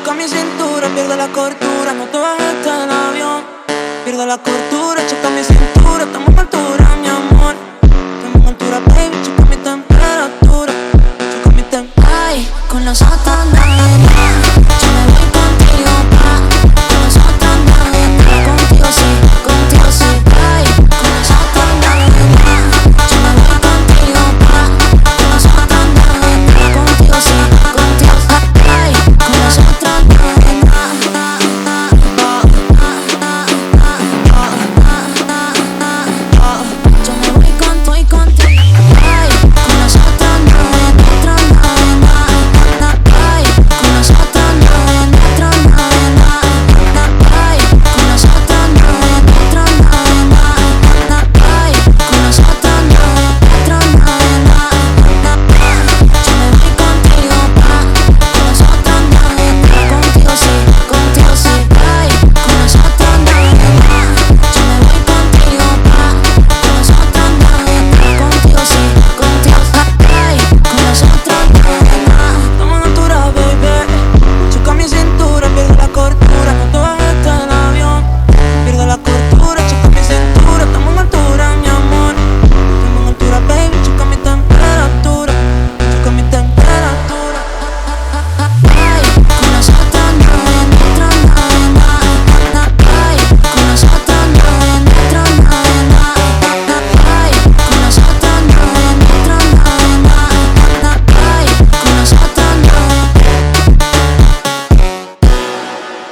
choca mi cintura, pierdo la cordura, no te bajes del avión. Pierdo la cordura, choca mi cintura, estamos en altura, mi amor. Estamos en altura, baby, choca mi temperatura.